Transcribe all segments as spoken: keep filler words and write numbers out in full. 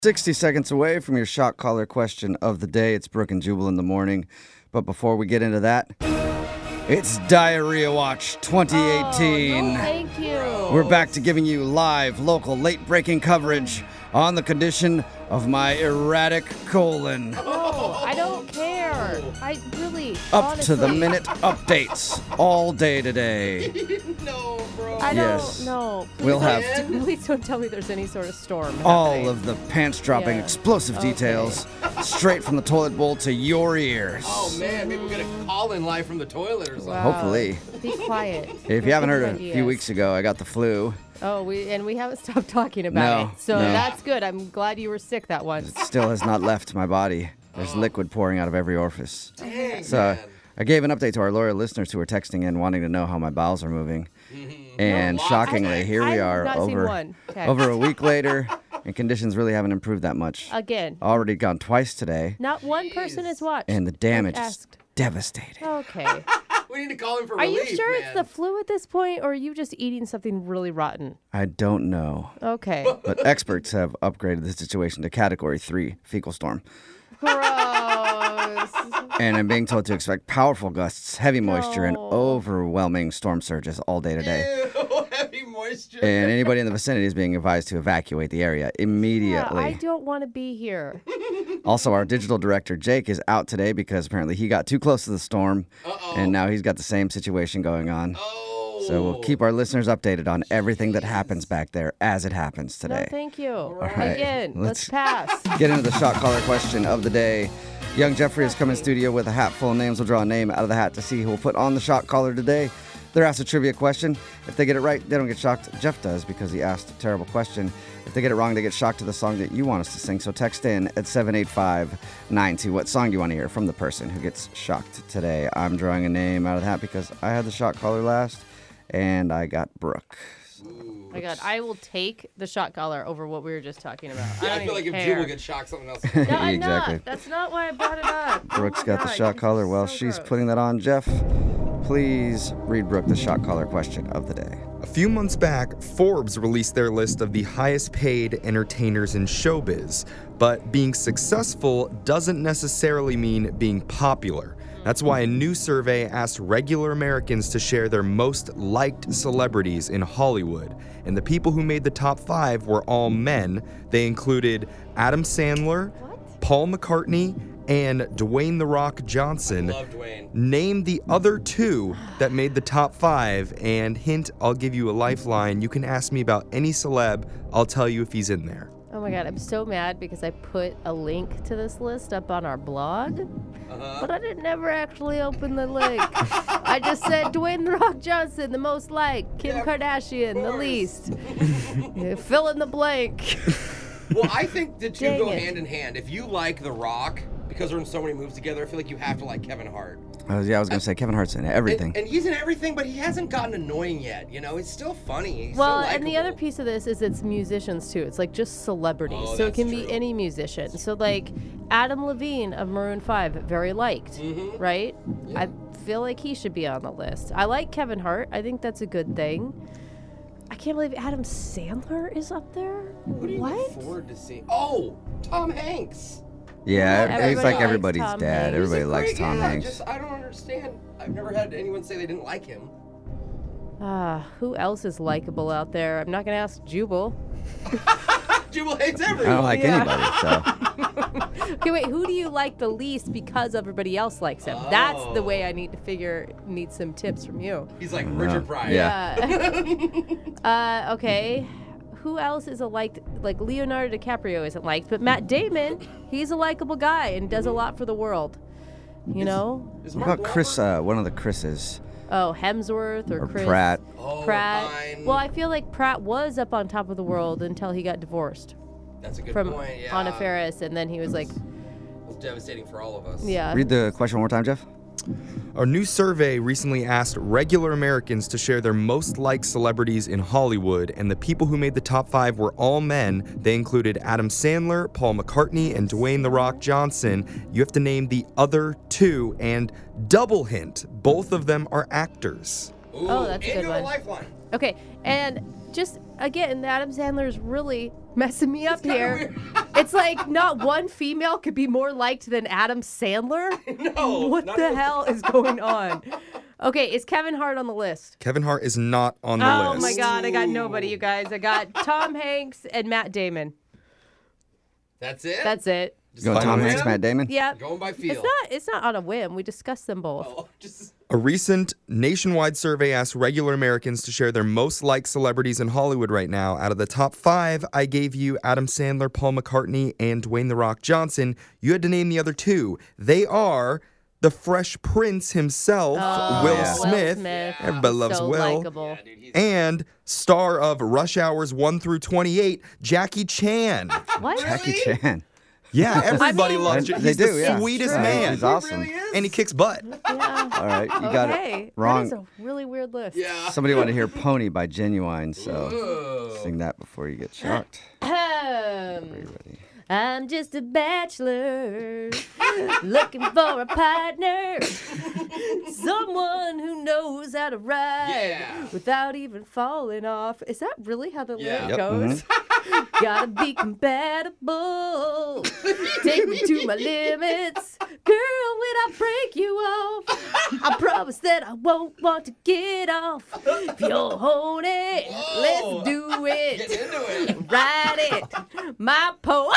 sixty seconds away from your shot collar question of the day. It's Brooke and Jubal in the morning. But before we get into that, it's Diarrhea Watch twenty eighteen. Oh, no, thank you. We're back to giving you live, local, late-breaking coverage on the condition of my erratic colon. No, I don't care. I really, Up honestly, to the minute updates all day today. No, bro. I Yes. don't know. Please We'll don't- have Please don't tell me there's any sort of storm all happening. of the pants-dropping, Yeah. explosive Okay. details straight from the toilet bowl to your ears. Oh, man, maybe we're going to call in live from the toilet or something. Wow. Hopefully. Be quiet. If you haven't heard, a Ideas. few weeks ago, I got the flu. Oh, we and we haven't stopped talking about No, it. So no. that's good. I'm glad you were sick that once. It still has not left my body. There's liquid pouring out of every orifice. Dang, So man. I gave an update to our loyal listeners who were texting in wanting to know how my bowels are moving. And lots of shockingly, texts. here we I've are not seen over, one text. over a week later, and conditions really haven't improved that much. Again, Already gone twice today, not one person has watched. and the damage is asked. devastating. Okay. We need to call him for Are you relief, sure man. it's the flu at this point, or are you just eating something really rotten? I don't know. Okay. But experts have upgraded the situation to Category three fecal storm. Gross. And I'm being told to expect powerful gusts, heavy moisture, and No. overwhelming storm surges all day today. Ew, heavy moisture. And anybody in the vicinity is being advised to evacuate the area Yeah, immediately. I don't want to be here. Also, our digital director, Jake, is out today because apparently he got too close to the storm. Uh-oh. And now he's got the same situation going on. Oh. So we'll keep our listeners updated on everything that happens back there as it happens No, today. thank you. right, Again, let's- let's, pass. Get into the shot caller question of the day. Young Jeffrey has come in studio with a hat full of names. We'll draw a name out of the hat to see who will put on the shot caller today. They're asked a trivia question. If they get it right, they don't get shocked. Jeff does because he asked a terrible question. If they get it wrong, they get shocked to the song that you want us to sing. So text in at seven eight five nine two what song you want to hear from the person who gets shocked today. I'm drawing a name out of the hat because I had the shot caller last, and I got Brooke. Oh my God, I will take the shot collar over what we were just talking about. Yeah, I, don't feel like even if care. Jubal gets shocked, something else. No, I'm Exactly. not. That's not why I brought it up. Brooke's Oh my got the God, shot this caller. is Well, so she's gross. putting that on. Jeff, please read Brooke the shot caller question of the day. A few months back, Forbes released their list of the highest paid entertainers in showbiz. But being successful doesn't necessarily mean being popular. That's why a new survey asked regular Americans to share their most liked celebrities in Hollywood. And the people who made the top five were all men. They included Adam Sandler, Paul McCartney, and Dwayne The Rock Johnson. Love Dwayne. Name the other two that made the top five, and hint, I'll give you a lifeline. You can ask me about any celeb. I'll tell you if he's in there. Oh my God, I'm so mad because I put a link to this list up on our blog, Uh-huh. but I didn't never actually open the link. I just said Dwayne The Rock Johnson, the most liked, Kim Yeah, of Kardashian, the course. least. Yeah, fill in the blank. Well, I think the two Dang go it. hand in hand. If you like The Rock, because they're in so many movies together, I feel like you have to like Kevin Hart. Uh, yeah, I was going to say Kevin Hart's in everything. And, and he's in everything, but he hasn't gotten annoying yet. You know, he's still funny. He's Well, still and the other likable. piece of this is it's musicians too. It's like just celebrities. Oh, so it that's can true. be any musician. So like Adam Levine of Maroon five, very liked, Mhm. right? I feel like he should be on the list. I like Kevin Hart. I think that's a good thing. I can't believe Adam Sandler is up there. Who do you what? look forward to seeing? Oh, Tom Hanks. yeah, Everybody he's like likes everybody's Tom dad. Hanks. He's a Everybody likes great- Tom yeah, Hanks. Just, I don't understand. I've never had anyone say they didn't like him. Ah, who else is likable out there? I'm not gonna ask Jubal. Jubal hates I everyone. don't like Yeah. anybody, so. Okay, wait. Who do you like the least because everybody else likes him? That's the Oh. way I need to figure. Need some tips from you. He's like Richard Pryor. Yeah. Uh, uh, okay. Who else is a liked? Like Leonardo DiCaprio isn't liked, but Matt Damon, he's a likable guy and does a lot for the world. You know? Is What Mark about Chris, Wahlberg? uh, one of the Chris's? Oh, Hemsworth or, Or Chris Pratt. Oh, Pratt. fine. Well, I feel like Pratt was up on top of the world until he got divorced That's a good from point. Yeah. Anna Faris, and then he was like, It was devastating for all of us. yeah. Read the question one more time, Jeff. A new survey recently asked regular Americans to share their most liked celebrities in Hollywood, and the people who made the top five were all men. They included Adam Sandler, Paul McCartney, and Dwayne The Rock Johnson. You have to name the other two, and double hint, both of them are actors. Ooh, Oh, that's a and good you have one. a lifeline. Okay, and just again, Adam Sandler is really messing me up here. It's like not one female could be more liked than Adam Sandler. No. What not the even- hell is going on? Okay, is Kevin Hart on the list? Kevin Hart is not on the Oh list. my God, I got nobody, you guys. I got Tom Hanks and Matt Damon. That's it? That's it. Just Going by Tom whim? Hanks, Matt Damon? Yeah. Going by feel. It's not. It's not on a whim. We discussed them both. Oh, just A recent nationwide survey asked regular Americans to share their most liked celebrities in Hollywood right now. Out of the top five, I gave you Adam Sandler, Paul McCartney, and Dwayne The Rock Johnson. You had to name the other two. They are the Fresh Prince himself, Oh, Will yeah. Smith. Will Smith. Everybody loves so Will. Likable. yeah, dude, he's And star of Rush Hours one through twenty-eight, Jackie Chan. What? Jackie Chan. Yeah, everybody mean- loves They- Jackie. they He's do, the yeah. sweetest Right. man. He's awesome. He really is. And he kicks butt. Yeah. All right, you got Okay. it wrong. That is a really weird list. Yeah. Somebody wanted to hear Pony by Genuine, so Whoa. sing that before you get shocked. Um, Ready? I'm just a bachelor looking for a partner, someone who knows how to ride Yeah. without even falling off. Is that really how the Yeah. lyric Yep. goes? Gotta be compatible. Take me to my limits, girl. When I break you off, I promise that I won't want to get off. If you're horny, Whoa. let's do it. Get into it. Ride it, my po.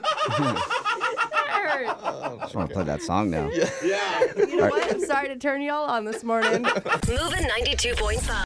I just want to play that song now. Yeah. You know what? I'm sorry to turn y'all on this morning. Moving ninety-two point five.